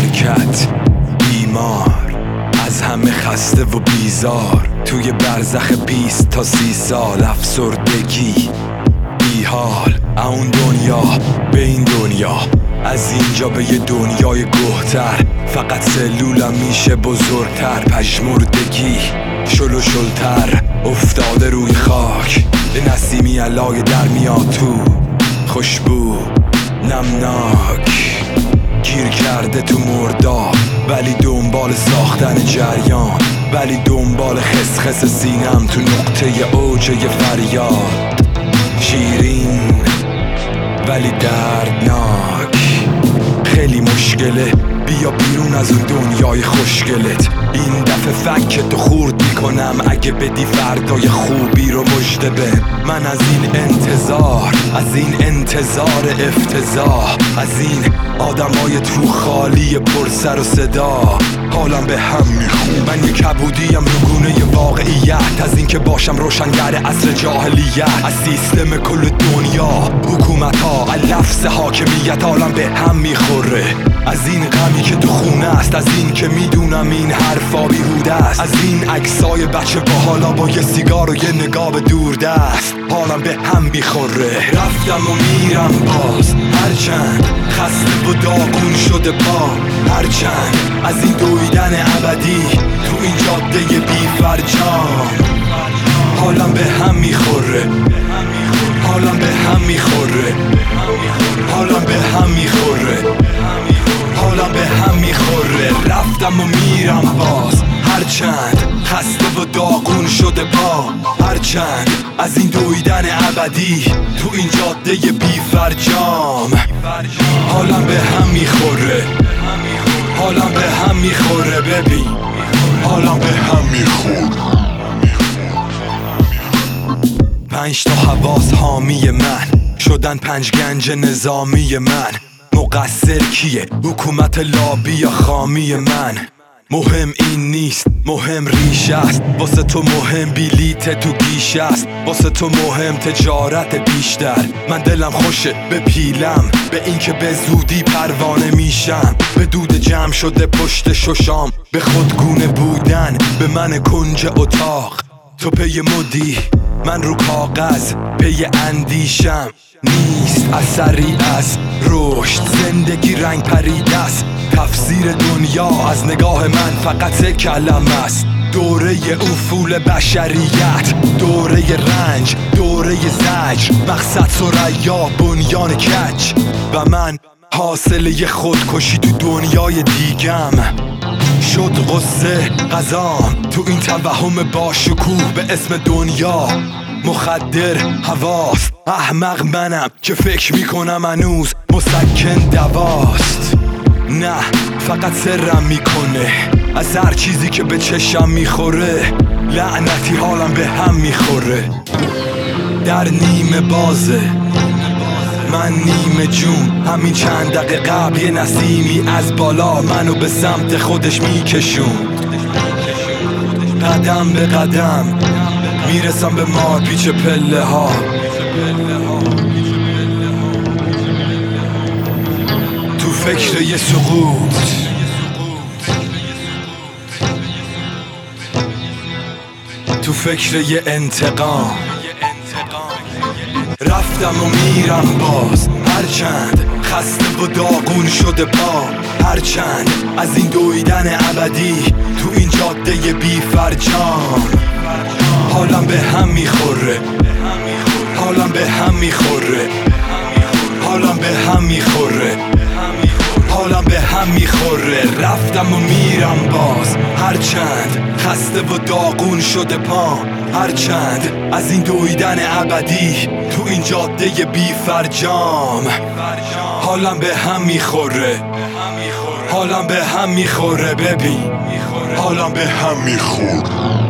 حرکت، بیمار، از همه خسته و بیزار، توی برزخ 20 تا 30 سال افسردگی، بیحال اون دنیا به این دنیا، از اینجا به یه دنیای گهتر. فقط سلولم میشه بزرگتر، پژمردگی شل و شلتر افتاده روی خاک، به نسیمی علای در میاد تو، خوشبو نمناک گیر کرده تو مرداب، ولی دنبال ساختن جریان، ولی دنبال خسخس سینم تو نقطه اوج یه فریاد، شیرین ولی دردناک، خیلی مشکله بیا بیرون از اون دنیای خوشگلت، این دفعه فکتو خورد میکنم اگه بدی فردای خوبی رو مژده به من. از این انتظار، از این انتظار افتضاح، از این آدمای تو خالی پر سر و صدا، حالم به هم میخون. من یه کبودیم نگونه ی واقعیت، از این که باشم روشنگر عصر جاهلیت، از سیستم کل دنیا، حکومت ها، لفظ حاکمیت، حالم به هم میخوره. از این غمی که تو خونه است، از این که میدونم این حرفا بیهوده است، از این عکسای بچه با حالا با یه سیگار و یه نگاه به دوردست، حالم به هم میخوره. رفتم و میرم باز، هرچند خسته و داغون شده پا، هرچند از این دویدن ابدی تو این جاده بی فرجام، حالم به هم میخوره، حالم به هم میخوره، حالم به هم میخوره، حالم به هم میخوره. رفتم و میرم باز، هرچند خسته و داغون شده پا، هرچند از این دویدن ابدی تو این جاده بی فرجام، حالم به هم میخوره، حالم به هم میخوره. ببین حالم به هم میخوره. 5 تا حواس حامی من شدن 5 گنج نظامی من، مقصر کیه؟ حکومت لابی یا خامی من؟ مهم این نیست، مهم ریشه است، واسه تو مهم بلیت تو گیشه است، واسه تو مهم تجارت بیشتر. من دلم خوشه به پیلم، به این که به زودی پروانه میشم، به دود جمع شده پشت ششام، به خودگونه بودن، به من کنج اتاق، تو پی مدی، من رو کاغذ پی اندیشم. نیست اثری از رشد، زندگی رنگ پریده است، تفسیر دنیا از نگاه من فقط کلمه است. دوره افول بشریت، دوره رنج، دوره زجر، مقصد ثریا، بنیان کج، و من حاصله خودکشی تو دنیای دیگم. شد غصه غذام تو این توهم باشکوه به اسم دنیا، مخدر حواست، احمق منم که فکر میکنم هنوز مسکن دواست. نه فقط سرم میکنه از هر چیزی که به چشم میخوره، لعنتی حالم به هم میخوره. در نیمه بازه من نیمه جون، همین چند دقیقه قبل یه نسیمی از بالا منو به سمت خودش میکشون. قدم به قدم میرسم به مارپیچ پله ها، تو فکر یه سقوط، تو فکر یه انتقام. رفتم و میرم باز، هرچند خسته و داغون شده پا، هرچند از این دویدن ابدی تو این جاده بی فرجام، حالم به هم میخوره، حالم به هم میخوره، حالم به هم میخوره، حالم به هم میخوره. رفتم و میرم باز، هرچند خسته و داغون شده پا، هرچند از این دویدن ابدی تو این جاده بی فرجام، حالم به هم میخوره، حالم به هم میخوره. ببین حالم به هم میخوره.